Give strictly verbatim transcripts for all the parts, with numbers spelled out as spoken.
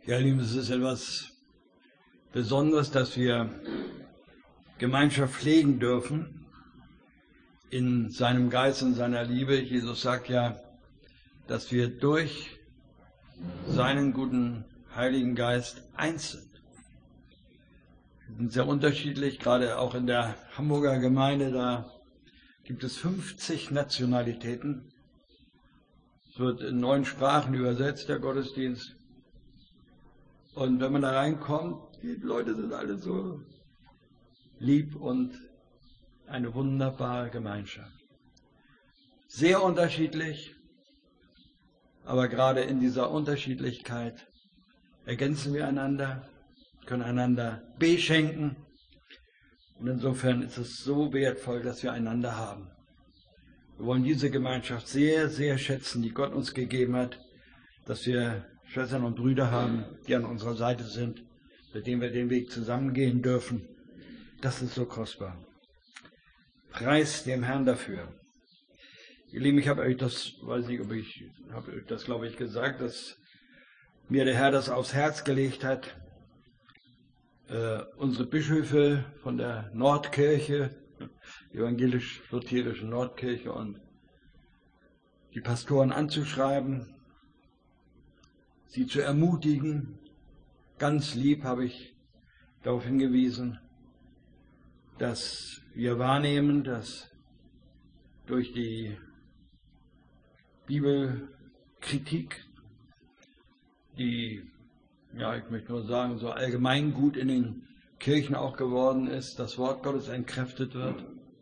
Ja, Lieben, es ist etwas Besonderes, dass wir Gemeinschaft pflegen dürfen in seinem Geist, in seiner Liebe. Jesus sagt ja, dass wir durch seinen guten Heiligen Geist eins sind. Wir sind sehr unterschiedlich, gerade auch in der Hamburger Gemeinde, da gibt es fünfzig Nationalitäten. Es wird in neun Sprachen übersetzt, der Gottesdienst. Und wenn man da reinkommt, die Leute sind alle so lieb und eine wunderbare Gemeinschaft. Sehr unterschiedlich, aber gerade in dieser Unterschiedlichkeit ergänzen wir einander, können einander beschenken. Und insofern ist es so wertvoll, dass wir einander haben. Wir wollen diese Gemeinschaft sehr, sehr schätzen, die Gott uns gegeben hat, dass wir Schwestern und Brüder haben, die an unserer Seite sind, mit denen wir den Weg zusammengehen dürfen. Das ist so kostbar. Preis dem Herrn dafür. Ihr Lieben, ich habe euch das, weiß nicht, ob ich, habe euch das, glaube ich, gesagt, dass mir der Herr das aufs Herz gelegt hat. Äh, unsere Bischöfe von der Nordkirche, evangelisch-lutherische Nordkirche, und die Pastoren anzuschreiben, sie zu ermutigen. Ganz lieb habe ich darauf hingewiesen, dass wir wahrnehmen, dass durch die Bibelkritik, die, ja, ich möchte nur sagen, so allgemeingut in den Kirchen auch geworden ist, das Wort Gottes entkräftet wird.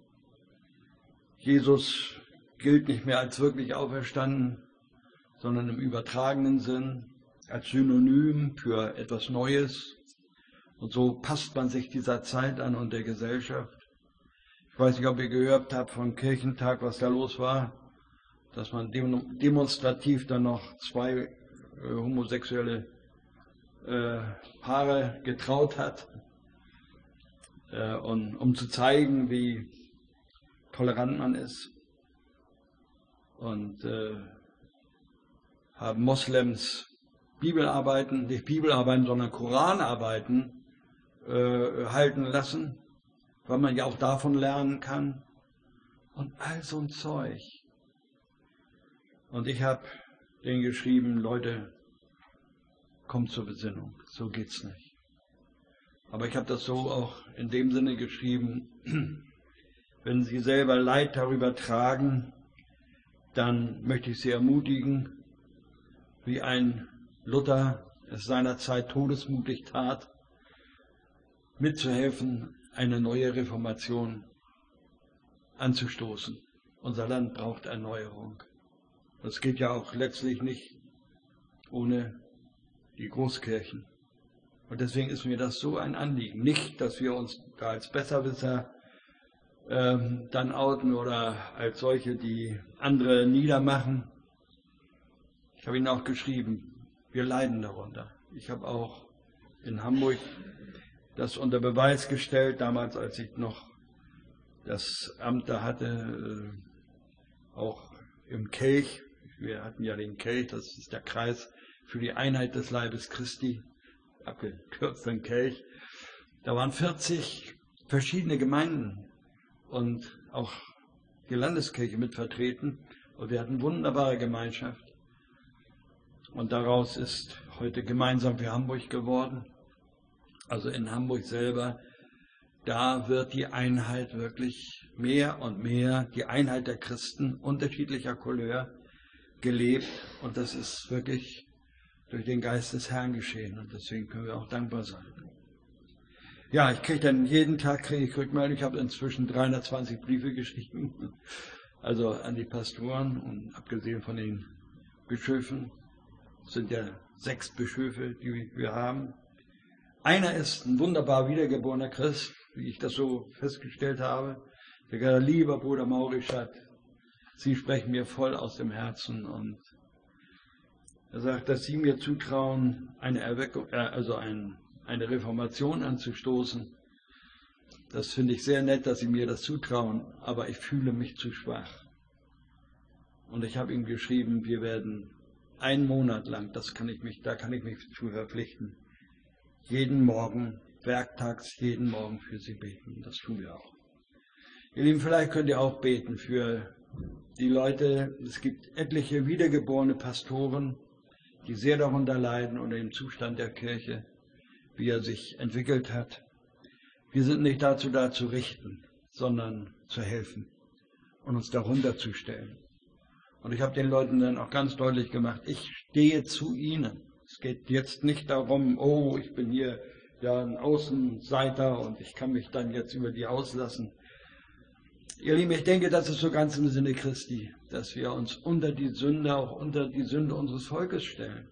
Jesus gilt nicht mehr als wirklich auferstanden, sondern im übertragenen Sinn, als Synonym für etwas Neues. Und so passt man sich dieser Zeit an und der Gesellschaft. Ich weiß nicht, ob ihr gehört habt vom Kirchentag, was da los war, dass man demonstrativ dann noch zwei äh, homosexuelle äh, Paare getraut hat, äh, und, um zu zeigen, wie tolerant man ist. Und äh, haben Moslems Bibelarbeiten, nicht Bibelarbeiten, sondern Koranarbeiten äh, halten lassen, weil man ja auch davon lernen kann. Und all so ein Zeug. Und ich habe denen geschrieben, Leute, kommt zur Besinnung, so geht's nicht. Aber ich habe das so auch in dem Sinne geschrieben, wenn Sie selber Leid darüber tragen, dann möchte ich Sie ermutigen, wie ein Luther es seinerzeit todesmutig tat, mitzuhelfen, eine neue Reformation anzustoßen. Unser Land braucht Erneuerung. Das geht ja auch letztlich nicht ohne die Großkirchen. Und deswegen ist mir das so ein Anliegen. Nicht, dass wir uns da als Besserwisser ähm, dann outen oder als solche, die andere niedermachen. Ich habe Ihnen auch geschrieben, wir leiden darunter. Ich habe auch in Hamburg das unter Beweis gestellt, damals, als ich noch das Amt da hatte, äh, auch im Kelch. Wir hatten ja den Kelch, das ist der Kreis für die Einheit des Leibes Christi, abgekürzt den Kelch. Da waren vierzig verschiedene Gemeinden und auch die Landeskirche mit vertreten. Und wir hatten wunderbare Gemeinschaft. Und daraus ist heute gemeinsam für Hamburg geworden. Also in Hamburg selber, da wird die Einheit wirklich mehr und mehr, die Einheit der Christen unterschiedlicher Couleur gelebt. Und das ist wirklich durch den Geist des Herrn geschehen. Und deswegen können wir auch dankbar sein. Ja, ich kriege dann jeden Tag kriege ich Rückmeldung. Ich habe inzwischen dreihundertzwanzig Briefe geschrieben, also an die Pastoren, und abgesehen von den Bischöfen. Es sind ja sechs Bischöfe, die wir haben. Einer ist ein wunderbar wiedergeborener Christ, wie ich das so festgestellt habe. Der gesagt, lieber Bruder Maurischat, Sie sprechen mir voll aus dem Herzen. Und er sagt, dass Sie mir zutrauen, eine Erweckung, äh, also ein, eine Reformation anzustoßen. Das finde ich sehr nett, dass Sie mir das zutrauen, aber ich fühle mich zu schwach. Und ich habe ihm geschrieben, wir werden einen Monat lang, das kann ich mich, da kann ich mich zu verpflichten, jeden Morgen, werktags, jeden Morgen für sie beten. Das tun wir auch. Ihr Lieben, vielleicht könnt ihr auch beten für die Leute. Es gibt etliche wiedergeborene Pastoren, die sehr darunter leiden unter dem Zustand der Kirche, wie er sich entwickelt hat. Wir sind nicht dazu da zu richten, sondern zu helfen und uns darunter zu stellen. Und ich habe den Leuten dann auch ganz deutlich gemacht, ich stehe zu ihnen. Es geht jetzt nicht darum, oh, ich bin hier ja ein Außenseiter und ich kann mich dann jetzt über die auslassen. Ihr Lieben, ich denke, das ist so ganz im Sinne Christi, dass wir uns unter die Sünde, auch unter die Sünde unseres Volkes stellen.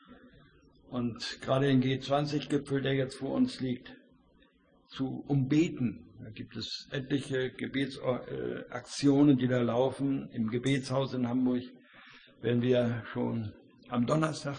Und gerade den G zwanzig Gipfel, der jetzt vor uns liegt, zu umbeten. Da gibt es etliche Gebetsaktionen, die da laufen. Im Gebetshaus in Hamburg werden wir schon am Donnerstag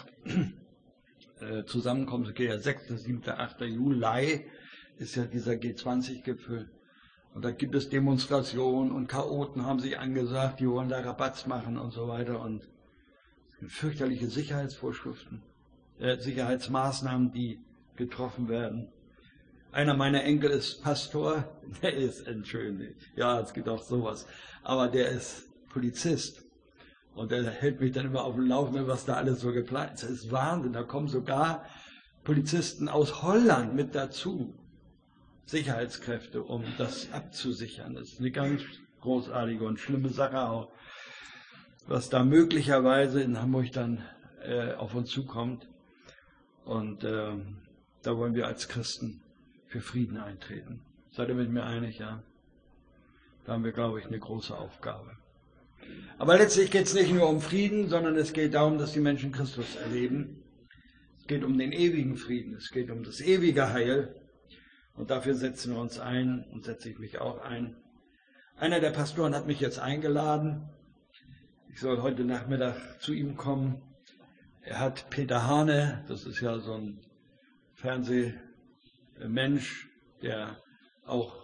äh, zusammenkommen. Es geht ja sechster, siebter, achter Juli ist ja dieser G zwanzig Gipfel. Und da gibt es Demonstrationen und Chaoten haben sich angesagt, die wollen da Rabatz machen und so weiter. Und fürchterliche Sicherheitsvorschriften, äh, Sicherheitsmaßnahmen, die getroffen werden. Einer meiner Enkel ist Pastor, der ist entschuldigt. Ja, es gibt auch sowas. Aber der ist Polizist. Und der hält mich dann immer auf dem Laufenden, was da alles so geplant ist. Das ist Wahnsinn. Da kommen sogar Polizisten aus Holland mit dazu. Sicherheitskräfte, um das abzusichern. Das ist eine ganz großartige und schlimme Sache auch, was da möglicherweise in Hamburg dann äh, auf uns zukommt. Und äh, da wollen wir als Christen für Frieden eintreten. Seid ihr mit mir einig, ja? Da haben wir, glaube ich, eine große Aufgabe. Aber letztlich geht es nicht nur um Frieden, sondern es geht darum, dass die Menschen Christus erleben. Es geht um den ewigen Frieden, es geht um das ewige Heil. Und dafür setzen wir uns ein und setze ich mich auch ein. Einer der Pastoren hat mich jetzt eingeladen. Ich soll heute Nachmittag zu ihm kommen. Er hat Peter Hane, das ist ja so ein Fernsehmensch, der auch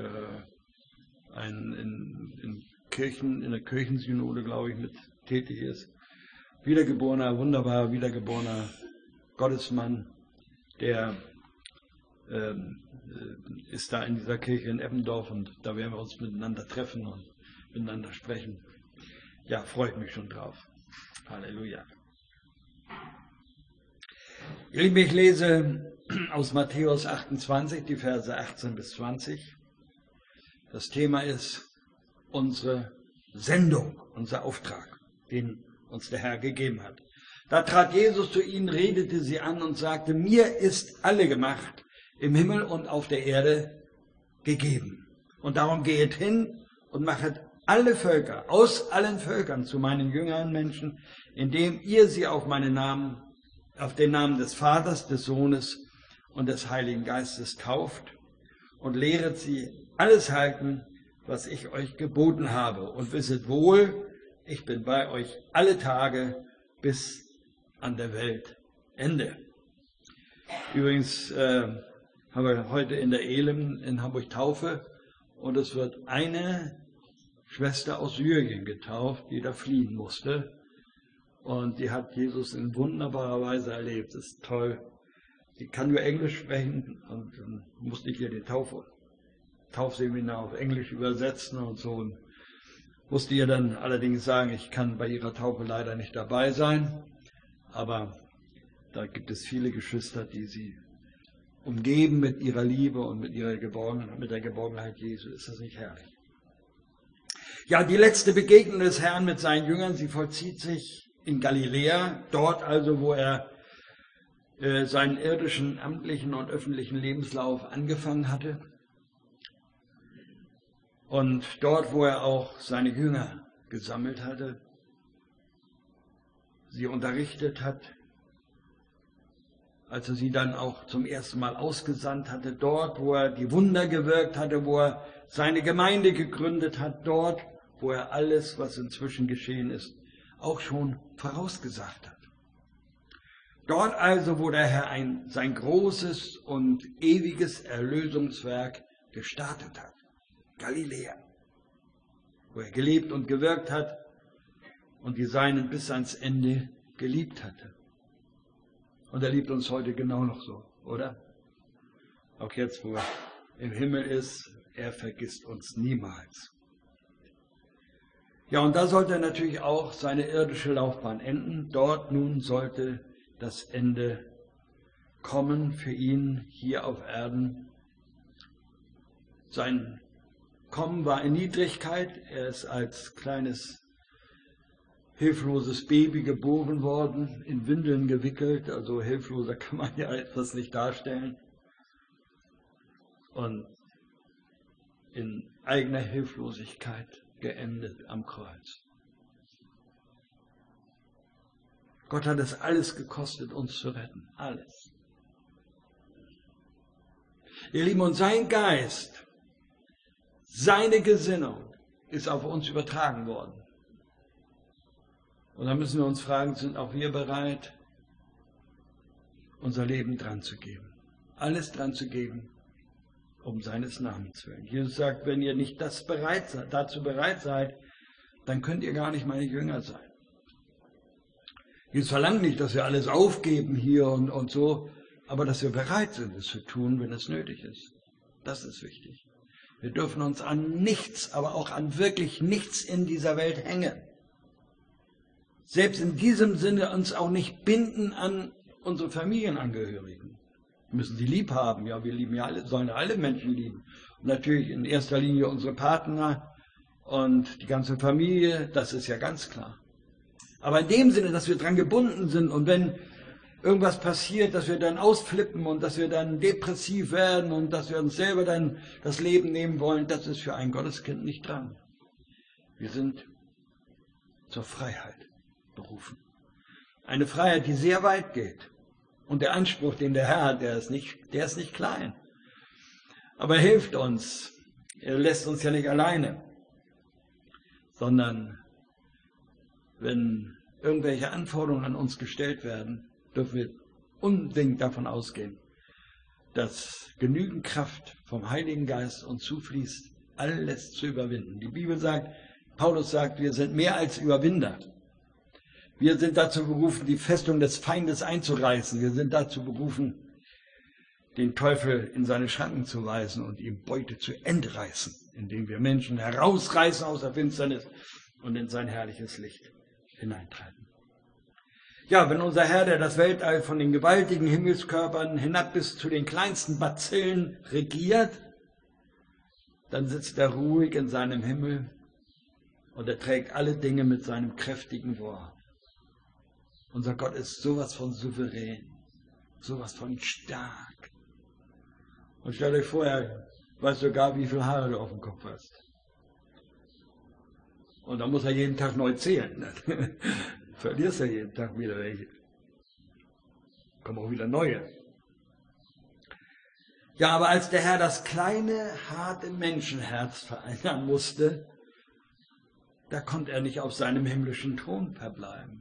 äh, ein, in, in Kirchen, in der Kirchensynode, glaube ich, mit tätig ist. Wiedergeborener, wunderbarer, wiedergeborener Gottesmann, der ähm, ist da in dieser Kirche in Eppendorf und da werden wir uns miteinander treffen und miteinander sprechen. Ja, freut mich schon drauf. Halleluja. Ihr Lieben, ich lese aus Matthäus achtundzwanzig, die Verse achtzehn bis zwanzig. Das Thema ist unsere Sendung, unser Auftrag, den uns der Herr gegeben hat. Da trat Jesus zu ihnen, redete sie an und sagte, mir ist alle Macht im Himmel und auf der Erde gegeben. Und darum gehet hin und machet alle Völker, aus allen Völkern zu meinen jüngeren Menschen, indem ihr sie auf meinen Namen, auf den Namen des Vaters, des Sohnes und des Heiligen Geistes tauft und lehret sie alles halten, was ich euch geboten habe. Und wisset wohl, ich bin bei euch alle Tage bis an der Weltende. Übrigens äh, haben wir heute in der Elim in Hamburg Taufe und es wird eine Schwester aus Syrien getauft, die da fliehen musste. Und die hat Jesus in wunderbarer Weise erlebt. Das ist toll. Die kann nur Englisch sprechen und dann musste ich ihr die Taufe, Taufseminar auf Englisch übersetzen und so. Und musste ihr dann allerdings sagen, ich kann bei ihrer Taufe leider nicht dabei sein. Aber da gibt es viele Geschwister, die sie umgeben mit ihrer Liebe und mit ihrer Geborgenheit, mit der Geborgenheit Jesu. Ist das nicht herrlich? Ja, die letzte Begegnung des Herrn mit seinen Jüngern, sie vollzieht sich in Galiläa, dort also, wo er äh, seinen irdischen, amtlichen und öffentlichen Lebenslauf angefangen hatte. Und dort, wo er auch seine Jünger gesammelt hatte, sie unterrichtet hat, als er sie dann auch zum ersten Mal ausgesandt hatte, dort, wo er die Wunder gewirkt hatte, wo er seine Gemeinde gegründet hat, dort, wo er alles, was inzwischen geschehen ist, auch schon vorausgesagt hat. Dort also, wo der Herr ein, sein großes und ewiges Erlösungswerk gestartet hat, Galiläa, wo er gelebt und gewirkt hat und die Seinen bis ans Ende geliebt hatte. Und er liebt uns heute genau noch so, oder? Auch jetzt, wo er im Himmel ist, er vergisst uns niemals. Ja, und da sollte er natürlich auch seine irdische Laufbahn enden. Dort nun sollte das Ende kommen für ihn hier auf Erden. Sein Kommen war in Niedrigkeit. Er ist als kleines, hilfloses Baby geboren worden, in Windeln gewickelt. Also hilfloser kann man ja etwas nicht darstellen. Und in eigener Hilflosigkeit geendet am Kreuz. Gott hat es alles gekostet, uns zu retten. Alles. Ihr Lieben, und sein Geist, seine Gesinnung ist auf uns übertragen worden. Und da müssen wir uns fragen, sind auch wir bereit, unser Leben dran zu geben? Alles dran zu geben, um seines Namens willen. Jesus sagt, wenn ihr nicht das bereit seid, dazu bereit seid, dann könnt ihr gar nicht meine Jünger sein. Jesus verlangt nicht, dass wir alles aufgeben hier und, und so, aber dass wir bereit sind, es zu tun, wenn es nötig ist. Das ist wichtig. Wir dürfen uns an nichts, aber auch an wirklich nichts in dieser Welt hängen. Selbst in diesem Sinne uns auch nicht binden an unsere Familienangehörigen. Wir müssen sie lieb haben. Ja, wir lieben ja alle, sollen alle Menschen lieben. Und natürlich in erster Linie unsere Partner und die ganze Familie, das ist ja ganz klar. Aber in dem Sinne, dass wir dran gebunden sind und wenn irgendwas passiert, dass wir dann ausflippen und dass wir dann depressiv werden und dass wir uns selber dann das Leben nehmen wollen, das ist für ein Gotteskind nicht dran. Wir sind zur Freiheit berufen. Eine Freiheit, die sehr weit geht. Und der Anspruch, den der Herr hat, der ist nicht, der ist nicht klein. Aber er hilft uns. Er lässt uns ja nicht alleine. Sondern wenn irgendwelche Anforderungen an uns gestellt werden, dürfen wir unbedingt davon ausgehen, dass genügend Kraft vom Heiligen Geist uns zufließt, alles zu überwinden. Die Bibel sagt, Paulus sagt, wir sind mehr als Überwinder. Wir sind dazu berufen, die Festung des Feindes einzureißen. Wir sind dazu berufen, den Teufel in seine Schranken zu weisen und ihm Beute zu entreißen, indem wir Menschen herausreißen aus der Finsternis und in sein herrliches Licht hineintreiben. Ja, wenn unser Herr, der das Weltall von den gewaltigen Himmelskörpern hinab bis zu den kleinsten Bazillen regiert, dann sitzt er ruhig in seinem Himmel und er trägt alle Dinge mit seinem kräftigen Wort. Unser Gott ist sowas von souverän, sowas von stark. Und stellt euch vor, er weiß sogar, wie viele Haare du auf dem Kopf hast. Und dann muss er jeden Tag neu zählen. Verlierst ja jeden Tag wieder welche. Kommen auch wieder neue. Ja, aber als der Herr das kleine, harte Menschenherz verändern musste, da konnte er nicht auf seinem himmlischen Thron verbleiben,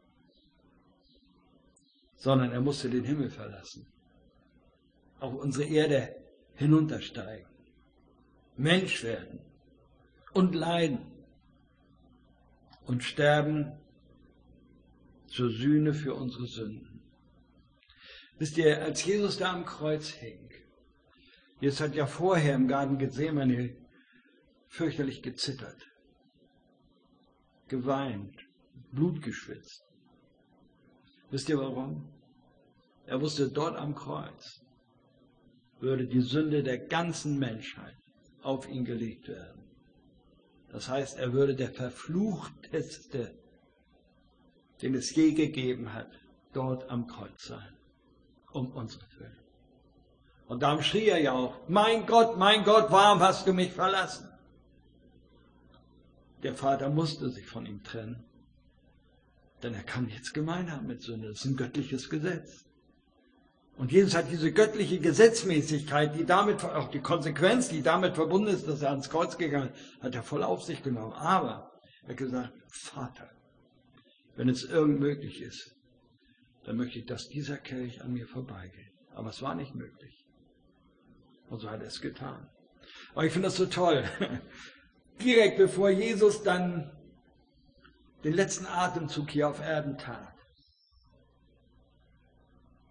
sondern er musste den Himmel verlassen, auf unsere Erde hinuntersteigen, Mensch werden und leiden und sterben zur Sühne für unsere Sünden. Wisst ihr, als Jesus da am Kreuz hing, Jesus hat ja vorher im Garten Gethsemane fürchterlich gezittert, geweint, Blut geschwitzt. Wisst ihr warum? Er wusste, dort am Kreuz würde die Sünde der ganzen Menschheit auf ihn gelegt werden. Das heißt, er würde der Verfluchteste, den es je gegeben hat, dort am Kreuz sein, um unsere Willen. Und darum schrie er ja auch, mein Gott, mein Gott, warum hast du mich verlassen? Der Vater musste sich von ihm trennen, denn er kann nichts gemein haben mit Sünde. Das ist ein göttliches Gesetz. Und Jesus hat diese göttliche Gesetzmäßigkeit, die damit, auch die Konsequenz, die damit verbunden ist, dass er ans Kreuz gegangen ist, hat er voll auf sich genommen. Aber er hat gesagt, Vater, wenn es irgend möglich ist, dann möchte ich, dass dieser Kelch an mir vorbeigeht. Aber es war nicht möglich. Und so hat er es getan. Aber ich finde das so toll. Direkt bevor Jesus dann den letzten Atemzug hier auf Erden tat,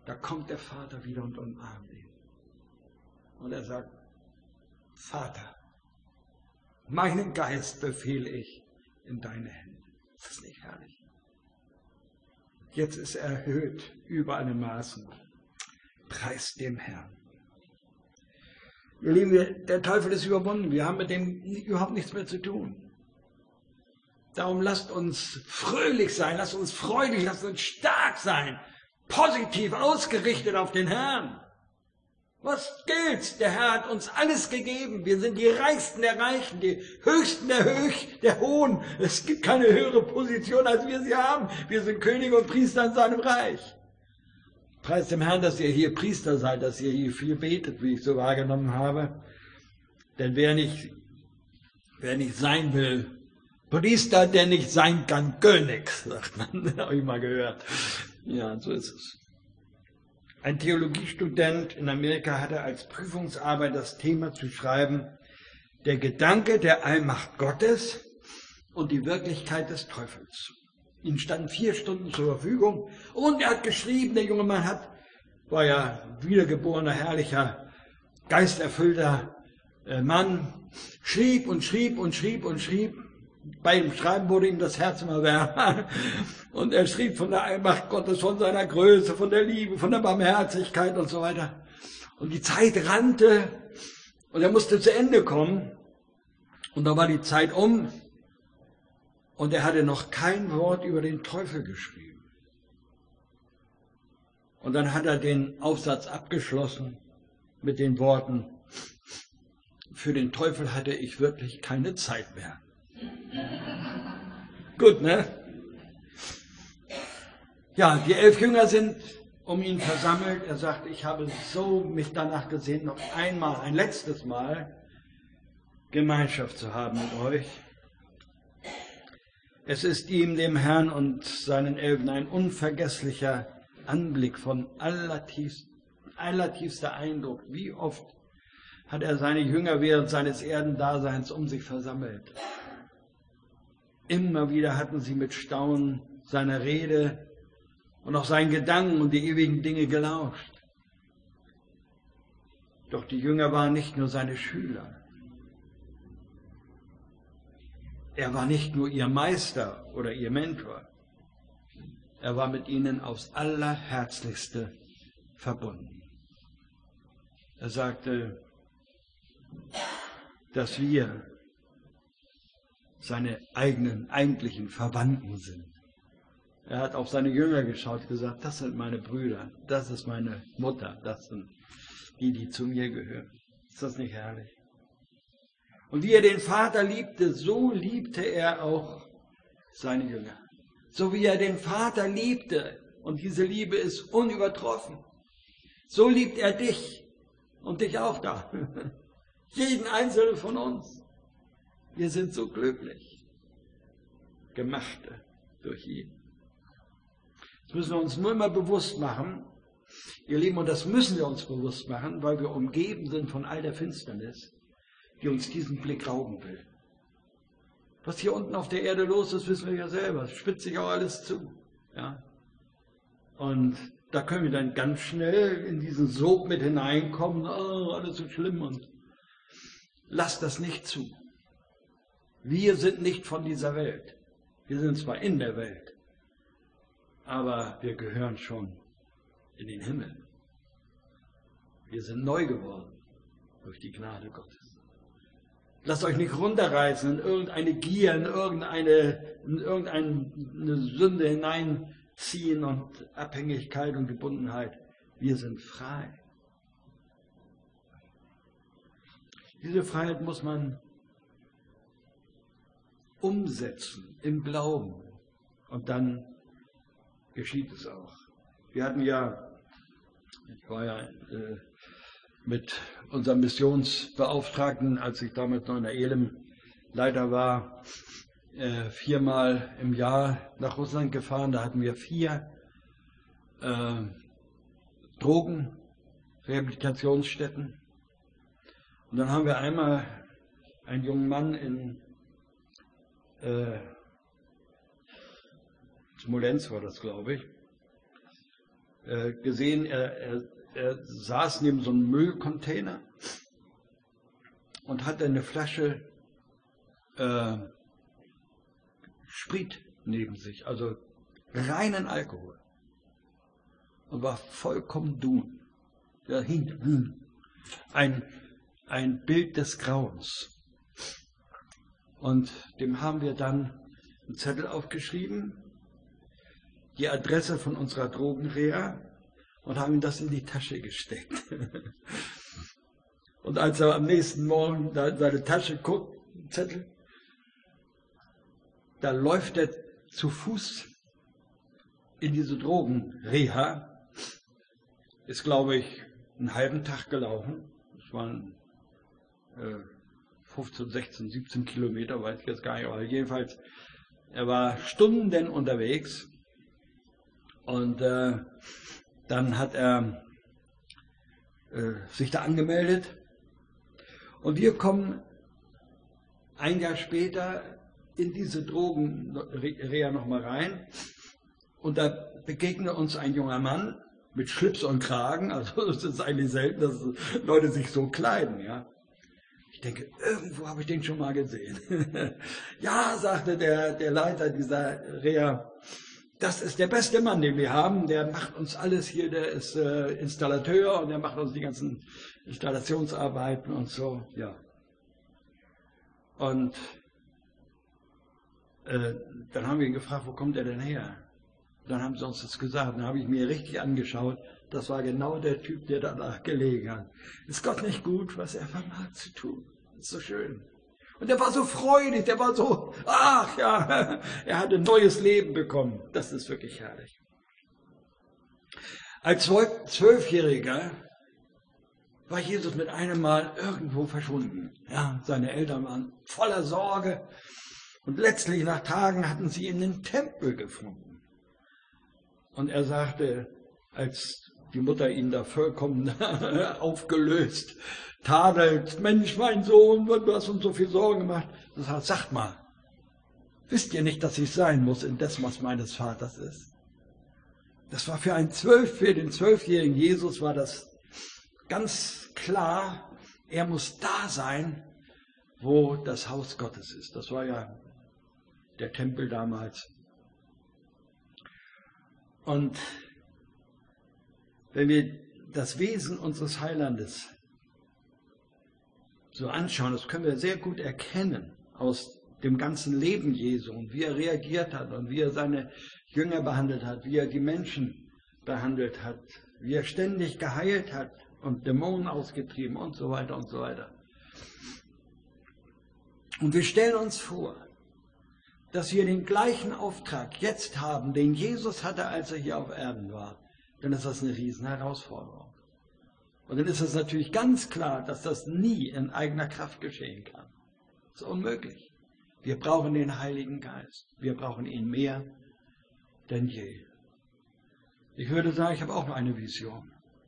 da kommt der Vater wieder und umarmt ihn. Und er sagt, Vater, meinen Geist befehle ich in deine Hände. Das ist nicht herrlich. Jetzt ist er erhöht über alle Maßen. Preis dem Herrn. Ihr Lieben, der Teufel ist überwunden. Wir haben mit dem überhaupt nichts mehr zu tun. Darum lasst uns fröhlich sein, lasst uns freudig, lasst uns stark sein. Positiv ausgerichtet auf den Herrn. Was gilt? Der Herr hat uns alles gegeben. Wir sind die Reichsten der Reichen, die Höchsten der Höch, der Hohen. Es gibt keine höhere Position, als wir sie haben. Wir sind Könige und Priester in seinem Reich. Preis dem Herrn, dass ihr hier Priester seid, dass ihr hier viel betet, wie ich so wahrgenommen habe. Denn wer nicht, wer nicht sein will, Priester, der nicht sein kann, König, sagt man. Habe ich mal gehört. Ja, so ist es. Ein Theologiestudent in Amerika hatte als Prüfungsarbeit das Thema zu schreiben, der Gedanke der Allmacht Gottes und die Wirklichkeit des Teufels. Ihm standen vier Stunden zur Verfügung und er hat geschrieben, der junge Mann hat, war ja wiedergeborener, herrlicher, geisterfüllter Mann, schrieb und schrieb und schrieb und schrieb. Bei dem Schreiben wurde ihm das Herz immer wärmer. Und er schrieb von der Allmacht Gottes, von seiner Größe, von der Liebe, von der Barmherzigkeit und so weiter. Und die Zeit rannte und er musste zu Ende kommen. Und da war die Zeit um und er hatte noch kein Wort über den Teufel geschrieben. Und dann hat er den Aufsatz abgeschlossen mit den Worten, für den Teufel hatte ich wirklich keine Zeit mehr. Gut, ne? Ja, die elf Jünger sind um ihn versammelt. Er sagt, ich habe so mich danach gesehen, noch einmal, ein letztes Mal Gemeinschaft zu haben mit euch. Es ist ihm, dem Herrn und seinen Elfen, ein unvergesslicher Anblick von allertiefst, allertiefster Eindruck. Wie oft hat er seine Jünger während seines Erdendaseins um sich versammelt. Immer wieder hatten sie mit Staunen seiner Rede und auch seinen Gedanken und die ewigen Dinge gelauscht. Doch die Jünger waren nicht nur seine Schüler. Er war nicht nur ihr Meister oder ihr Mentor. Er war mit ihnen aufs Allerherzlichste verbunden. Er sagte, dass wir seine eigenen, eigentlichen Verwandten sind. Er hat auf seine Jünger geschaut und gesagt, das sind meine Brüder, das ist meine Mutter, das sind die, die zu mir gehören. Ist das nicht herrlich? Und wie er den Vater liebte, so liebte er auch seine Jünger. So wie er den Vater liebte, und diese Liebe ist unübertroffen, so liebt er dich und dich auch da. Jeden einzelnen von uns. Wir sind so glücklich. Gemachte durch ihn. Das müssen wir uns nur immer bewusst machen, ihr Lieben, und das müssen wir uns bewusst machen, weil wir umgeben sind von all der Finsternis, die uns diesen Blick rauben will. Was hier unten auf der Erde los ist, wissen wir ja selber. Es spitzt sich auch alles zu. Ja? Und da können wir dann ganz schnell in diesen Sog mit hineinkommen. Oh, alles so schlimm. Und lasst das nicht zu. Wir sind nicht von dieser Welt. Wir sind zwar in der Welt, aber wir gehören schon in den Himmel. Wir sind neu geworden durch die Gnade Gottes. Lasst euch nicht runterreißen in irgendeine Gier, in irgendeine, in irgendeine Sünde hineinziehen und Abhängigkeit und Gebundenheit. Wir sind frei. Diese Freiheit muss man umsetzen im Glauben. Und dann geschieht es auch. Wir hatten ja, ich war ja äh, mit unserem Missionsbeauftragten, als ich damals noch in der Elim Leiter war, äh, viermal im Jahr nach Russland gefahren. Da hatten wir vier äh, Drogenrehabilitationsstätten. Und dann haben wir einmal einen jungen Mann in äh, Smolensk war das, glaube ich, äh, gesehen, er, er, er saß neben so einem Müllcontainer und hatte eine Flasche äh, Sprit neben sich, also reinen Alkohol. Und war vollkommen dun. Ja, hing, ein, ein Bild des Grauens. Und dem haben wir dann einen Zettel aufgeschrieben, die Adresse von unserer Drogenreha, und haben ihm das in die Tasche gesteckt. Und als er am nächsten Morgen da in seine Tasche guckt, Zettel, da läuft er zu Fuß in diese Drogenreha, ist, glaube ich, einen halben Tag gelaufen. Das waren äh, fünfzehn, sechzehn, siebzehn Kilometer, weiß ich jetzt gar nicht, aber jedenfalls, er war Stunden unterwegs. Und äh, dann hat er äh, sich da angemeldet. Und wir kommen ein Jahr später in diese Drogenreha nochmal rein. Und da begegnet uns ein junger Mann mit Schlips und Kragen. Also es ist eigentlich selten, dass Leute sich so kleiden. Ja. Ich denke, irgendwo habe ich den schon mal gesehen. Ja, sagte der, der Leiter dieser Reha, das ist der beste Mann, den wir haben. Der macht uns alles hier, der ist äh, Installateur und der macht uns die ganzen Installationsarbeiten und so. Ja. Und äh, dann haben wir ihn gefragt, wo kommt er denn her? Dann haben sie uns das gesagt. Dann habe ich mir richtig angeschaut. Das war genau der Typ, der danach gelegen hat. Ist Gott nicht gut, was er vermag zu tun? Ist so schön. Und er war so freudig, der war so, ach ja, er hat ein neues Leben bekommen. Das ist wirklich herrlich. Als Zwölfjähriger war Jesus mit einem Mal irgendwo verschwunden. Ja, seine Eltern waren voller Sorge. Und letztlich nach Tagen hatten sie ihn im Tempel gefunden. Und er sagte, als die Mutter ihn da vollkommen aufgelöst tadelt, Mensch, mein Sohn, du hast uns so viel Sorgen gemacht. Das heißt, sagt mal, wisst ihr nicht, dass ich sein muss in das, was meines Vaters ist? Das war für einen Zwölf, für den zwölfjährigen Jesus war das ganz klar, er muss da sein, wo das Haus Gottes ist. Das war ja der Tempel damals. Und wenn wir das Wesen unseres Heilandes so anschauen, das können wir sehr gut erkennen aus dem ganzen Leben Jesu und wie er reagiert hat und wie er seine Jünger behandelt hat, wie er die Menschen behandelt hat, wie er ständig geheilt hat und Dämonen ausgetrieben und so weiter und so weiter. Und wir stellen uns vor, dass wir den gleichen Auftrag jetzt haben, den Jesus hatte, als er hier auf Erden war, dann ist das eine riesen Herausforderung. Und dann ist es natürlich ganz klar, dass das nie in eigener Kraft geschehen kann. Das ist unmöglich. Wir brauchen den Heiligen Geist. Wir brauchen ihn mehr denn je. Ich würde sagen, ich habe auch noch eine Vision.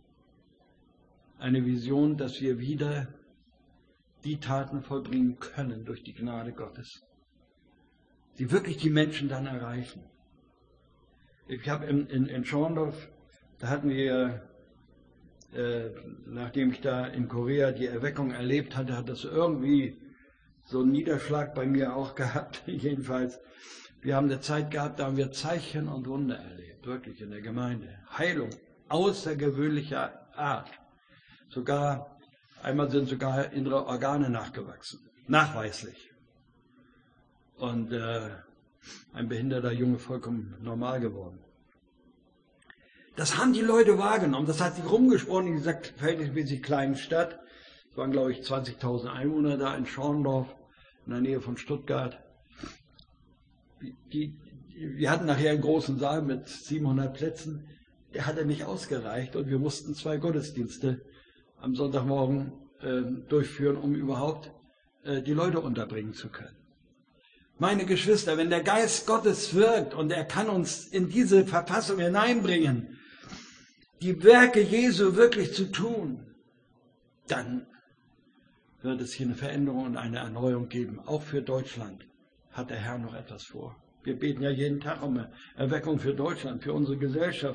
Eine Vision, dass wir wieder die Taten vollbringen können durch die Gnade Gottes, die wirklich die Menschen dann erreichen. Ich habe in, in, in Schorndorf, da hatten wir, äh, nachdem ich da in Korea die Erweckung erlebt hatte, hat das irgendwie so einen Niederschlag bei mir auch gehabt. Jedenfalls, wir haben eine Zeit gehabt, da haben wir Zeichen und Wunder erlebt, wirklich in der Gemeinde. Heilung außergewöhnlicher Art. Sogar, einmal sind sogar innere Organe nachgewachsen, nachweislich. Und äh, ein behinderter Junge vollkommen normal geworden. Das haben die Leute wahrgenommen, das hat sich rumgesprochen in dieser verhältnismäßig kleinen Stadt. Es waren, glaube ich, zwanzigtausend Einwohner da in Schorndorf, in der Nähe von Stuttgart. Die, die, wir hatten nachher einen großen Saal mit siebenhundert Plätzen, der hatte nicht ausgereicht und wir mussten zwei Gottesdienste am Sonntagmorgen äh, durchführen, um überhaupt äh, die Leute unterbringen zu können. Meine Geschwister, wenn der Geist Gottes wirkt und er kann uns in diese Verfassung hineinbringen, die Werke Jesu wirklich zu tun, dann wird es hier eine Veränderung und eine Erneuerung geben. Auch für Deutschland hat der Herr noch etwas vor. Wir beten ja jeden Tag um eine Erweckung für Deutschland, für unsere Gesellschaft.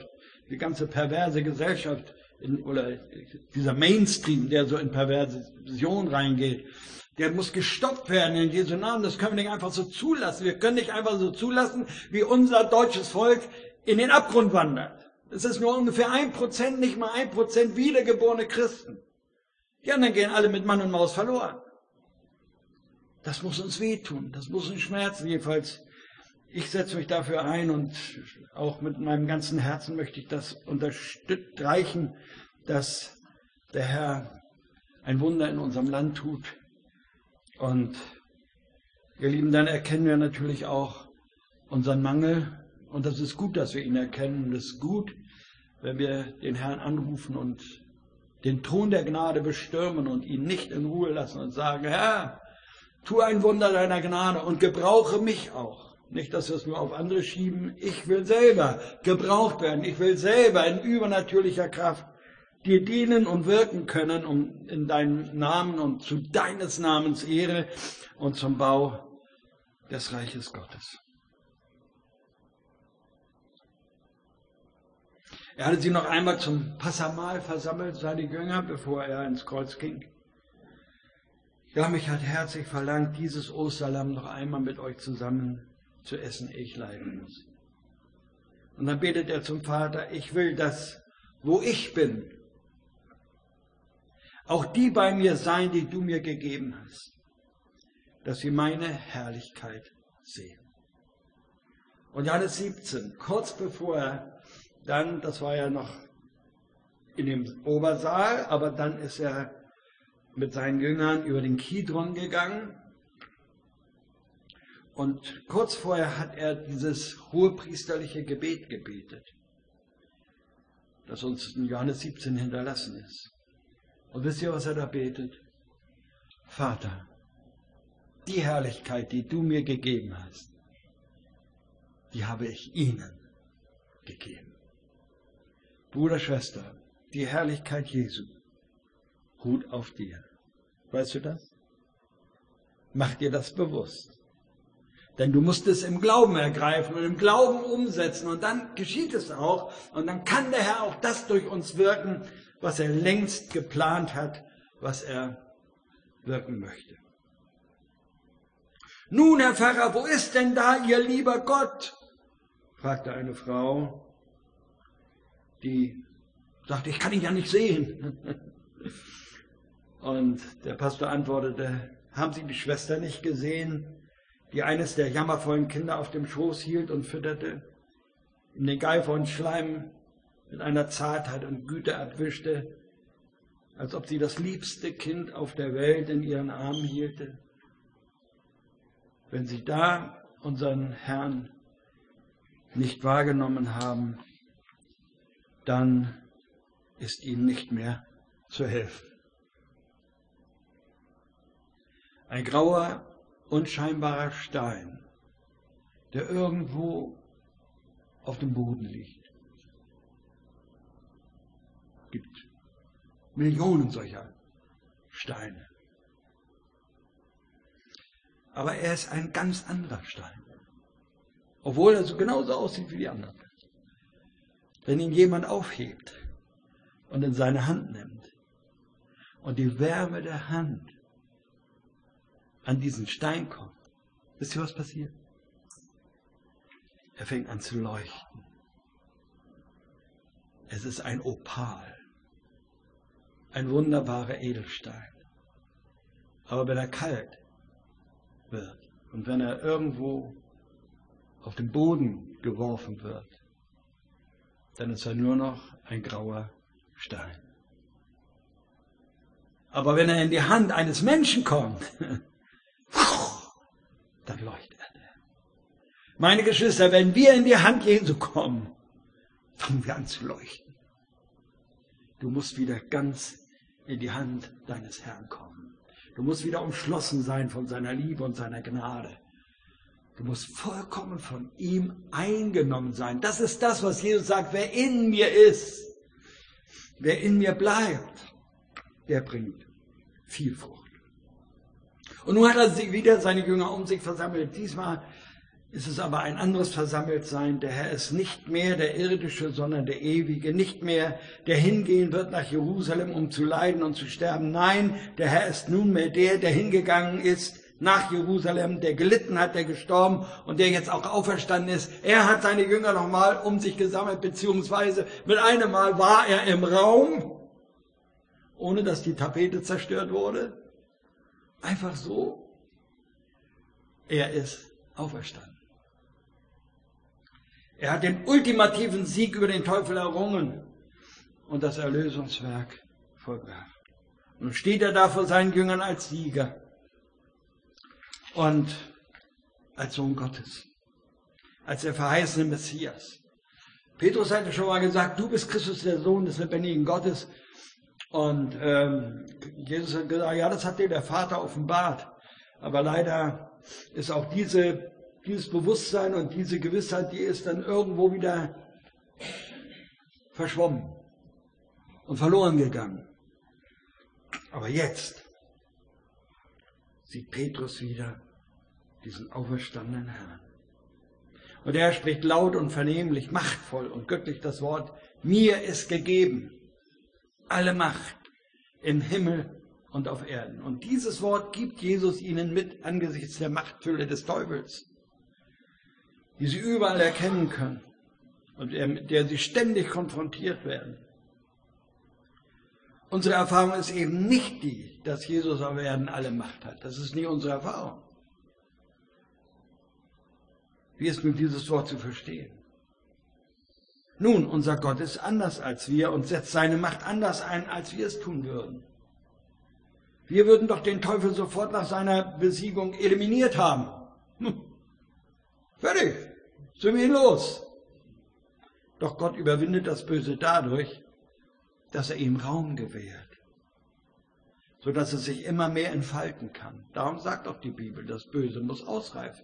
die ganze perverse Gesellschaft in, oder dieser Mainstream, der so in Perversion reingeht, der muss gestoppt werden in Jesu Namen. Das können wir nicht einfach so zulassen. Wir können nicht einfach so zulassen, wie unser deutsches Volk in den Abgrund wandert. Es ist nur ungefähr ein Prozent, nicht mal ein Prozent wiedergeborene Christen. Die anderen gehen alle mit Mann und Maus verloren. Das muss uns wehtun, das muss uns schmerzen. Jedenfalls, ich setze mich dafür ein und auch mit meinem ganzen Herzen möchte ich das unterstreichen, dass der Herr ein Wunder in unserem Land tut. Und ihr Lieben, dann erkennen wir natürlich auch unseren Mangel. Und das ist gut, dass wir ihn erkennen. Das ist gut, wenn wir den Herrn anrufen und den Thron der Gnade bestürmen und ihn nicht in Ruhe lassen und sagen, Herr, tu ein Wunder deiner Gnade und gebrauche mich auch. Nicht, dass wir es nur auf andere schieben. Ich will selber gebraucht werden. Ich will selber in übernatürlicher Kraft dir dienen und wirken können, um in deinem Namen und zu deines Namens Ehre und zum Bau des Reiches Gottes. Er hatte sie noch einmal zum Passamahl versammelt, seine Jünger, bevor er ins Kreuz ging. Ja, mich hat herzlich verlangt, dieses Osterlamm noch einmal mit euch zusammen zu essen, ehe ich leiden muss. Und dann betet er zum Vater, ich will, dass, wo ich bin, auch die bei mir sein, die du mir gegeben hast, dass sie meine Herrlichkeit sehen. Und Johannes siebzehn, kurz bevor er dann, das war ja noch in dem Obersaal, aber dann ist er mit seinen Jüngern über den Kidron gegangen. Und kurz vorher hat er dieses hohepriesterliche Gebet gebetet, das uns in Johannes siebzehn hinterlassen ist. Und wisst ihr, was er da betet? Vater, die Herrlichkeit, die du mir gegeben hast, die habe ich ihnen gegeben. Bruder, Schwester, die Herrlichkeit Jesu ruht auf dir. Weißt du das? Mach dir das bewusst. Denn du musst es im Glauben ergreifen und im Glauben umsetzen. Und dann geschieht es auch. Und dann kann der Herr auch das durch uns wirken, was er längst geplant hat, was er wirken möchte. Nun, Herr Pfarrer, wo ist denn da Ihr lieber Gott? Fragte eine Frau, die sagte, ich kann ihn ja nicht sehen. Und der Pastor antwortete, haben Sie die Schwester nicht gesehen, die eines der jammervollen Kinder auf dem Schoß hielt und fütterte, ihm den Geifer und Schleim mit einer Zartheit und Güte abwischte, als ob sie das liebste Kind auf der Welt in ihren Armen hielte? Wenn Sie da unseren Herrn nicht wahrgenommen haben, dann ist Ihnen nicht mehr zu helfen. Ein grauer, unscheinbarer Stein, der irgendwo auf dem Boden liegt. Es gibt Millionen solcher Steine. Aber er ist ein ganz anderer Stein, obwohl er so genauso aussieht wie die anderen. Wenn ihn jemand aufhebt und in seine Hand nimmt und die Wärme der Hand an diesen Stein kommt, wisst ihr, was passiert? Er fängt an zu leuchten. Es ist ein Opal, ein wunderbarer Edelstein. Aber wenn er kalt wird und wenn er irgendwo auf den Boden geworfen wird, dann ist er nur noch ein grauer Stein. Aber wenn er in die Hand eines Menschen kommt, dann leuchtet er. Meine Geschwister, wenn wir in die Hand Jesu kommen, fangen wir an zu leuchten. Du musst wieder ganz in die Hand deines Herrn kommen. Du musst wieder umschlossen sein von seiner Liebe und seiner Gnade. Du musst vollkommen von ihm eingenommen sein. Das ist das, was Jesus sagt, wer in mir ist, wer in mir bleibt, der bringt viel Frucht. Und nun hat er wieder seine Jünger um sich versammelt. Diesmal ist es aber ein anderes Versammeltsein. Der Herr ist nicht mehr der irdische, sondern der ewige, nicht mehr der hingehen wird nach Jerusalem, um zu leiden und zu sterben. Nein, der Herr ist nunmehr der, der hingegangen ist nach Jerusalem, der gelitten hat, der gestorben und der jetzt auch auferstanden ist. Er hat seine Jünger nochmal um sich gesammelt, beziehungsweise mit einem Mal war er im Raum, ohne dass die Tapete zerstört wurde. Einfach so. Er ist auferstanden. Er hat den ultimativen Sieg über den Teufel errungen und das Erlösungswerk vollbracht. Nun steht er da vor seinen Jüngern als Sieger und als Sohn Gottes, als der verheißene Messias. Petrus hatte schon mal gesagt, du bist Christus, der Sohn des lebendigen Gottes. Und ähm, Jesus hat gesagt, ja, das hat dir der Vater offenbart. Aber leider ist auch diese, dieses Bewusstsein und diese Gewissheit, die ist dann irgendwo wieder verschwommen und verloren gegangen. Aber jetzt sieht Petrus wieder diesen auferstandenen Herrn. Und er spricht laut und vernehmlich, machtvoll und göttlich das Wort, mir ist gegeben alle Macht im Himmel und auf Erden. Und dieses Wort gibt Jesus ihnen mit angesichts der Machtfülle des Teufels, die sie überall erkennen können und mit der sie ständig konfrontiert werden. Unsere Erfahrung ist eben nicht die, dass Jesus auf Erden alle Macht hat. Das ist nie unsere Erfahrung. Wie ist nun dieses Wort zu verstehen? Nun, unser Gott ist anders als wir und setzt seine Macht anders ein, als wir es tun würden. Wir würden doch den Teufel sofort nach seiner Besiegung eliminiert haben. Hm. Fertig, sind wir ihn los. Doch Gott überwindet das Böse dadurch, dass er ihm Raum gewährt, sodass es sich immer mehr entfalten kann. Darum sagt auch die Bibel, das Böse muss ausreifen.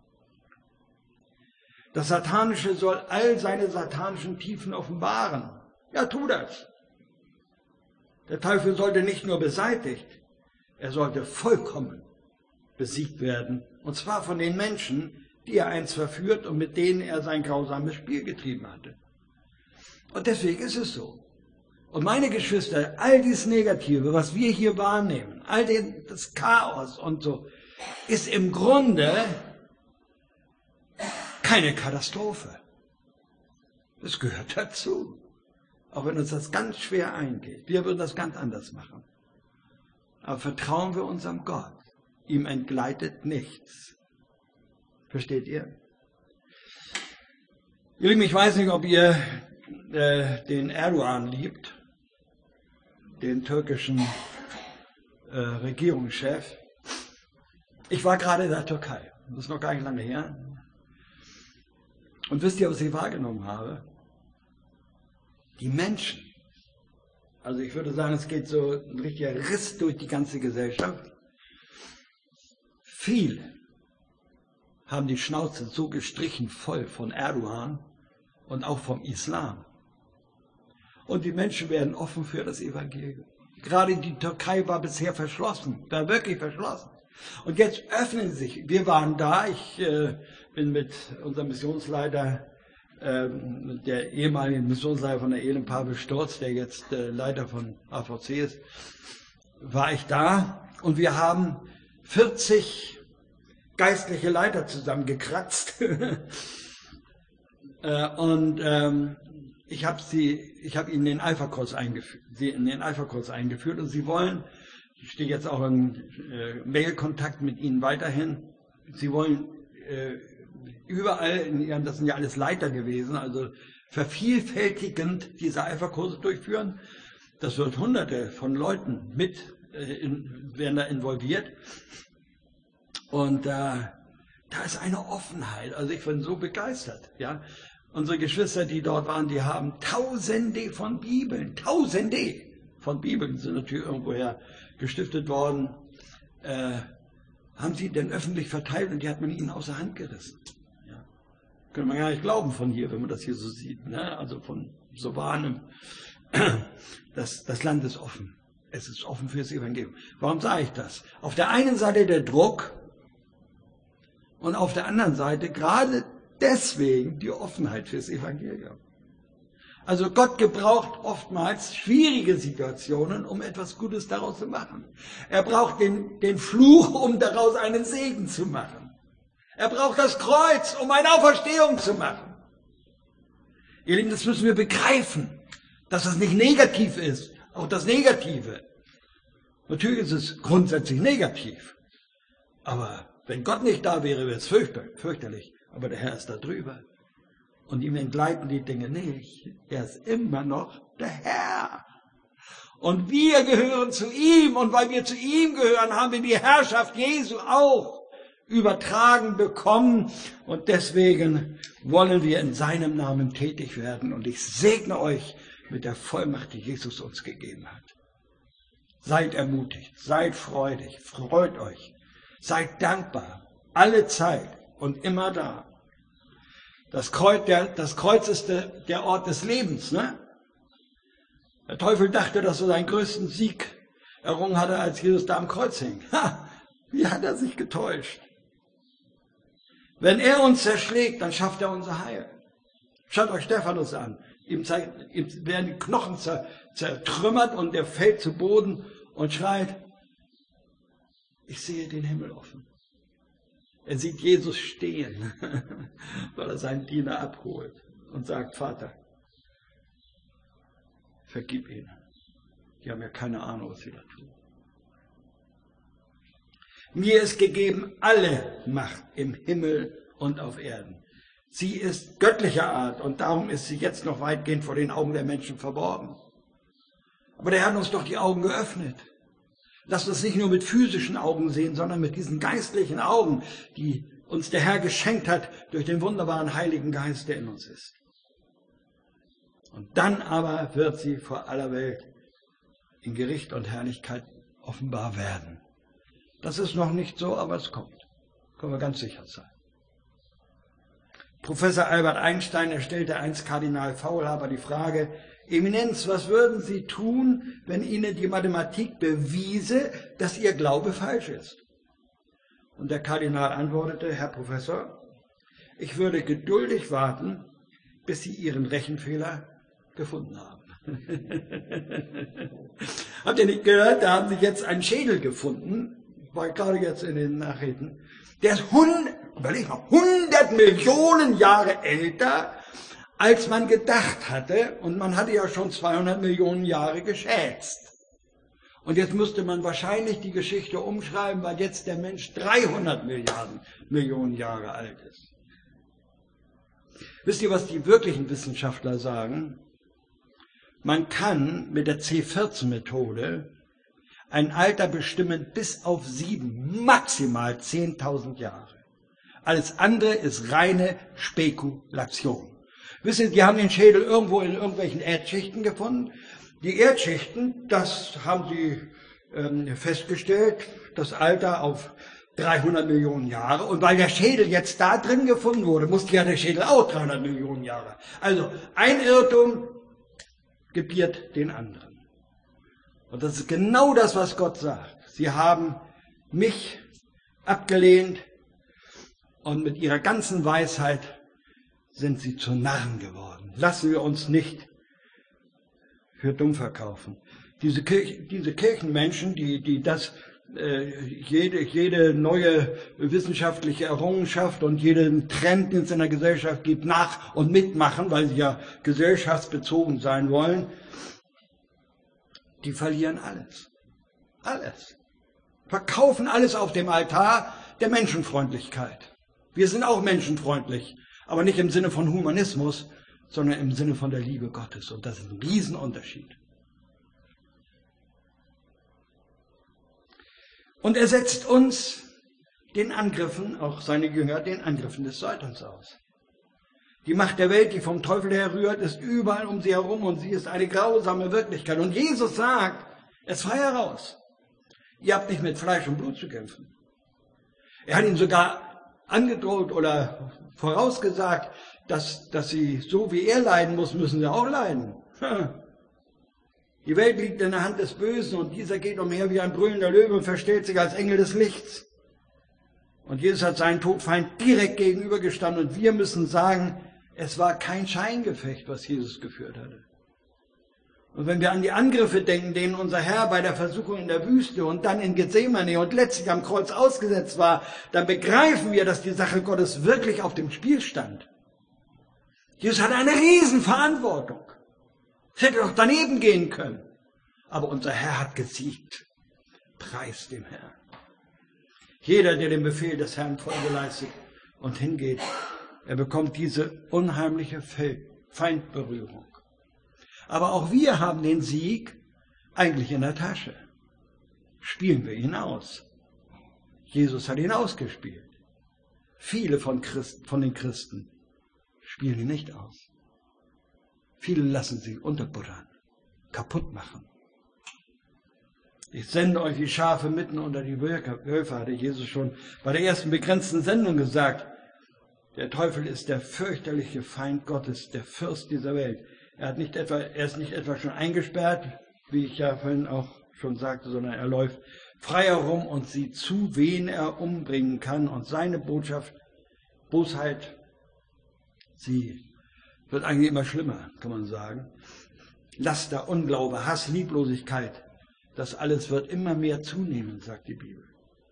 Das Satanische soll all seine satanischen Tiefen offenbaren. Ja, tu das. Der Teufel sollte nicht nur beseitigt, er sollte vollkommen besiegt werden. Und zwar von den Menschen, die er einst verführt und mit denen er sein grausames Spiel getrieben hatte. Und deswegen ist es so. Und meine Geschwister, all dieses Negative, was wir hier wahrnehmen, all das Chaos und so, ist im Grunde keine Katastrophe. Es gehört dazu. Auch wenn uns das ganz schwer eingeht. Wir würden das ganz anders machen. Aber vertrauen wir unserem Gott. Ihm entgleitet nichts. Versteht ihr? Ihr Lieben, ich weiß nicht, ob ihr äh, den Erdogan liebt, den türkischen äh, Regierungschef. Ich war gerade in der Türkei. Das ist noch gar nicht lange her. Und wisst ihr, was ich wahrgenommen habe? Die Menschen. Also ich würde sagen, es geht so ein richtiger Riss durch die ganze Gesellschaft. Viele haben die Schnauze so gestrichen voll von Erdogan und auch vom Islam. Und die Menschen werden offen für das Evangelium. Gerade die Türkei war bisher verschlossen, war wirklich verschlossen. Und jetzt öffnen sie sich. Wir waren da, ich äh, bin mit unserem Missionsleiter, äh, der ehemaligen Missionsleiter von der Elim, Pavel Sturz, der jetzt äh, Leiter von A V C ist, war ich da und wir haben vierzig geistliche Leiter zusammengekratzt. äh, und ähm, ich habe sie, ich habe ihnen den Alpha-Kurs eingeführt, sie in den Alpha-Kurs eingeführt und sie wollen, ich stehe jetzt auch in äh, Mail-Kontakt mit ihnen weiterhin, sie wollen äh, überall, in ihren, das sind ja alles Leiter gewesen, also vervielfältigend diese Alpha-Kurse durchführen. Das wird hunderte von Leuten mit, äh, in, werden da involviert. Und äh, da ist eine Offenheit, also ich bin so begeistert. Ja? Unsere Geschwister, die dort waren, die haben Tausende von Bibeln, Tausende von Bibeln, sind natürlich irgendwoher gestiftet worden, äh, haben sie denn öffentlich verteilt und die hat man ihnen aus der Hand gerissen. Ja. Könnte man gar nicht glauben von hier, wenn man das hier so sieht. Ne? Also von so Warnem. Das, das Land ist offen. Es ist offen für das Evangelium. Warum sage ich das? Auf der einen Seite der Druck Und auf der anderen Seite gerade deswegen die Offenheit fürs Evangelium. Also Gott gebraucht oftmals schwierige Situationen, um etwas Gutes daraus zu machen. Er braucht den, den Fluch, um daraus einen Segen zu machen. Er braucht das Kreuz, um eine Auferstehung zu machen. Ihr Lieben, das müssen wir begreifen, dass das nicht negativ ist, auch das Negative. Natürlich ist es grundsätzlich negativ, aber wenn Gott nicht da wäre, wäre es fürchterlich. Aber der Herr ist da drüber. Und ihm entgleiten die Dinge nicht. Er ist immer noch der Herr. Und wir gehören zu ihm. Und weil wir zu ihm gehören, haben wir die Herrschaft Jesu auch übertragen bekommen. Und deswegen wollen wir in seinem Namen tätig werden. Und ich segne euch mit der Vollmacht, die Jesus uns gegeben hat. Seid ermutigt, seid freudig, freut euch, seid dankbar, alle Zeit und immer da. Das Kreuz, der, das Kreuz ist der, der Ort des Lebens. Ne? Der Teufel dachte, dass er seinen größten Sieg errungen hatte, als Jesus da am Kreuz hing. Ha, wie hat er sich getäuscht? Wenn er uns zerschlägt, dann schafft er unser Heil. Schaut euch Stephanus an. Ihm, zeigt, ihm werden die Knochen zertrümmert und er fällt zu Boden und schreit, ich sehe den Himmel offen. Er sieht Jesus stehen, weil er seinen Diener abholt und sagt, Vater, vergib ihnen. Die haben ja keine Ahnung, was sie da tun. Mir ist gegeben alle Macht im Himmel und auf Erden. Sie ist göttlicher Art und darum ist sie jetzt noch weitgehend vor den Augen der Menschen verborgen. Aber der Herr hat uns doch die Augen geöffnet. Lasst uns nicht nur mit physischen Augen sehen, sondern mit diesen geistlichen Augen, die uns der Herr geschenkt hat durch den wunderbaren Heiligen Geist, der in uns ist. Und dann aber wird sie vor aller Welt in Gericht und Herrlichkeit offenbar werden. Das ist noch nicht so, aber es kommt. Können wir ganz sicher sein. Professor Albert Einstein, er stellte einst Kardinal Faulhaber die Frage, Eminenz, was würden Sie tun, wenn Ihnen die Mathematik bewiese, dass Ihr Glaube falsch ist? Und der Kardinal antwortete, Herr Professor, ich würde geduldig warten, bis Sie Ihren Rechenfehler gefunden haben. Habt ihr nicht gehört, da haben Sie jetzt einen Schädel gefunden, war gerade jetzt in den Nachrichten, der ist hundert, überleg mal, hundert Millionen Jahre älter, als man gedacht hatte, und man hatte ja schon zweihundert Millionen Jahre geschätzt. Und jetzt müsste man wahrscheinlich die Geschichte umschreiben, weil jetzt der Mensch dreihundert Milliarden Millionen Jahre alt ist. Wisst ihr, was die wirklichen Wissenschaftler sagen? Man kann mit der C vierzehn Methode ein Alter bestimmen bis auf sieben, maximal zehntausend Jahre. Alles andere ist reine Spekulation. Wisst ihr, die haben den Schädel irgendwo in irgendwelchen Erdschichten gefunden. Die Erdschichten, das haben sie ähm, festgestellt, das Alter auf dreihundert Millionen Jahre. Und weil der Schädel jetzt da drin gefunden wurde, musste ja der Schädel auch dreihundert Millionen Jahre. Also ein Irrtum gebiert den anderen. Und das ist genau das, was Gott sagt. Sie haben mich abgelehnt und mit ihrer ganzen Weisheit sind sie zu Narren geworden. Lassen wir uns nicht für dumm verkaufen. Diese, Kirche, diese Kirchenmenschen, die, die das, äh, jede, jede neue wissenschaftliche Errungenschaft und jeden Trend, den es in der Gesellschaft gibt, nach- und mitmachen, weil sie ja gesellschaftsbezogen sein wollen, die verlieren alles. Alles. Verkaufen alles auf dem Altar der Menschenfreundlichkeit. Wir sind auch menschenfreundlich. Aber nicht im Sinne von Humanismus, sondern im Sinne von der Liebe Gottes. Und das ist ein Riesenunterschied. Und er setzt uns den Angriffen, auch seine Jünger, den Angriffen des Satans aus. Die Macht der Welt, die vom Teufel herrührt, ist überall um sie herum und sie ist eine grausame Wirklichkeit. Und Jesus sagt, es frei heraus, ihr habt nicht mit Fleisch und Blut zu kämpfen. Er hat ihnen sogar angedroht oder vorausgesagt, dass, dass sie so wie er leiden muss, müssen sie auch leiden. Die Welt liegt in der Hand des Bösen und dieser geht umher wie ein brüllender Löwe und verstellt sich als Engel des Lichts. Und Jesus hat seinen Todfeind direkt gegenübergestanden. Und wir müssen sagen, es war kein Scheingefecht, was Jesus geführt hatte. Und wenn wir an die Angriffe denken, denen unser Herr bei der Versuchung in der Wüste und dann in Gethsemane und letztlich am Kreuz ausgesetzt war, dann begreifen wir, dass die Sache Gottes wirklich auf dem Spiel stand. Jesus hatte eine Riesenverantwortung. Es hätte doch daneben gehen können. Aber unser Herr hat gesiegt. Preis dem Herrn. Jeder, der den Befehl des Herrn Folge leistet und hingeht, er bekommt diese unheimliche Feindberührung. Aber auch wir haben den Sieg eigentlich in der Tasche. Spielen wir ihn aus. Jesus hat ihn ausgespielt. Viele von, Christen, von den Christen spielen ihn nicht aus. Viele lassen sich unterbuttern, kaputt machen. Ich sende euch wie Schafe mitten unter die Wölfe, hatte Jesus schon bei der ersten begrenzten Sendung gesagt. Der Teufel ist der fürchterliche Feind Gottes, der Fürst dieser Welt. Er, hat nicht etwa, er ist nicht etwa schon eingesperrt, wie ich ja vorhin auch schon sagte, sondern er läuft frei herum und sieht zu, wen er umbringen kann. Und seine Botschaft, Bosheit, sie wird eigentlich immer schlimmer, kann man sagen. Laster, Unglaube, Hass, Lieblosigkeit, das alles wird immer mehr zunehmen, sagt die Bibel.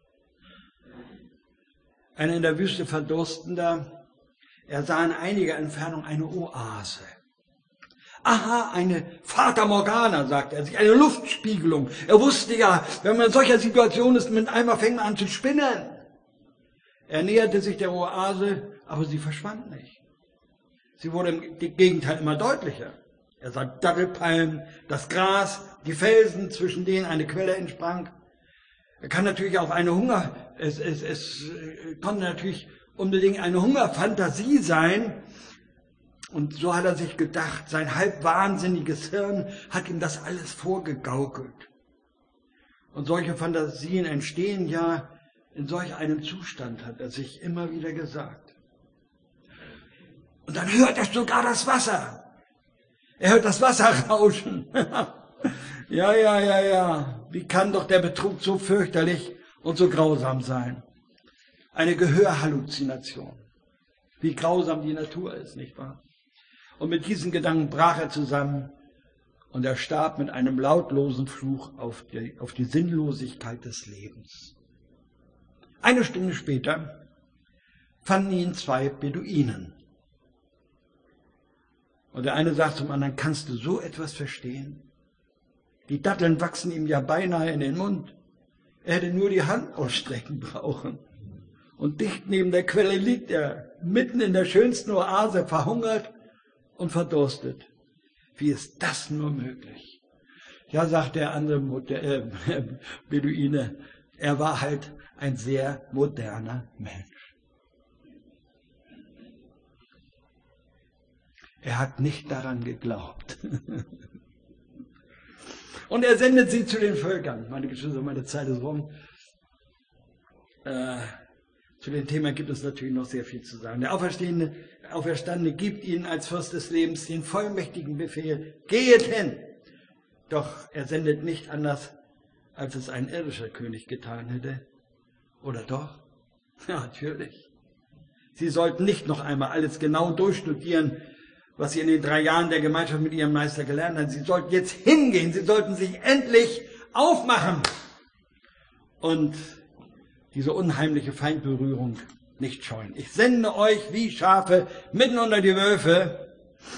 Ein in der Wüste Verdurstender, er sah in einiger Entfernung eine Oase. Aha, eine Fata Morgana, sagte er sich, eine Luftspiegelung. Er wusste ja, wenn man in solcher Situation ist, mit einmal fängt man an zu spinnen. Er näherte sich der Oase, aber sie verschwand nicht. Sie wurde im Gegenteil immer deutlicher. Er sah Dattelpalmen, das Gras, die Felsen, zwischen denen eine Quelle entsprang. Er kann natürlich auch eine Hunger, es, es, es konnte natürlich unbedingt eine Hungerfantasie sein. Und so hat er sich gedacht, sein halb wahnsinniges Hirn hat ihm das alles vorgegaukelt. Und solche Fantasien entstehen ja in solch einem Zustand, hat er sich immer wieder gesagt. Und dann hört er sogar das Wasser. Er hört das Wasser rauschen. Ja, ja, ja, ja. Wie kann doch der Betrug so fürchterlich und so grausam sein? Eine Gehörhalluzination. Wie grausam die Natur ist, nicht wahr? Und mit diesen Gedanken brach er zusammen und er starb mit einem lautlosen Fluch auf die, auf die Sinnlosigkeit des Lebens. Eine Stunde später fanden ihn zwei Beduinen. Und der eine sagt zum anderen, kannst du so etwas verstehen? Die Datteln wachsen ihm ja beinahe in den Mund. Er hätte nur die Hand ausstrecken brauchen. Und dicht neben der Quelle liegt er, mitten in der schönsten Oase, verhungert und verdurstet. Wie ist das nur möglich? Ja, sagt der andere der, äh, Beduine, er war halt ein sehr moderner Mensch. Er hat nicht daran geglaubt. Und er sendet sie zu den Völkern. Meine Geschwister, meine Zeit ist rum. Äh, zu dem Thema gibt es natürlich noch sehr viel zu sagen. Der Auferstehende, der Auferstandene gibt ihnen als Fürst des Lebens den vollmächtigen Befehl, geht hin. Doch er sendet nicht anders, als es ein irdischer König getan hätte. Oder doch? Ja, natürlich. Sie sollten nicht noch einmal alles genau durchstudieren, was sie in den drei Jahren der Gemeinschaft mit ihrem Meister gelernt haben. Sie sollten jetzt hingehen, sie sollten sich endlich aufmachen und diese unheimliche Feindberührung nicht scheuen. Ich sende euch wie Schafe mitten unter die Wölfe.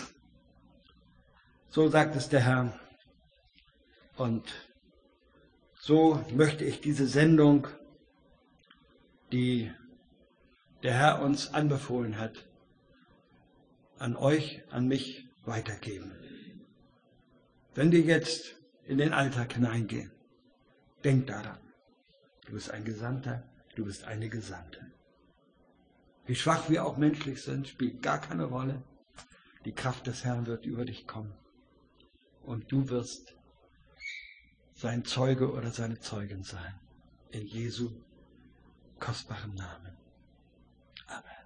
So sagt es der Herr. Und so möchte ich diese Sendung, die der Herr uns anbefohlen hat, an euch, an mich weitergeben. Wenn wir jetzt in den Alltag hineingehen, denkt daran, du bist ein Gesandter, du bist eine Gesandte. Wie schwach wir auch menschlich sind, spielt gar keine Rolle. Die Kraft des Herrn wird über dich kommen. Und du wirst sein Zeuge oder seine Zeugin sein. In Jesu kostbarem Namen. Amen.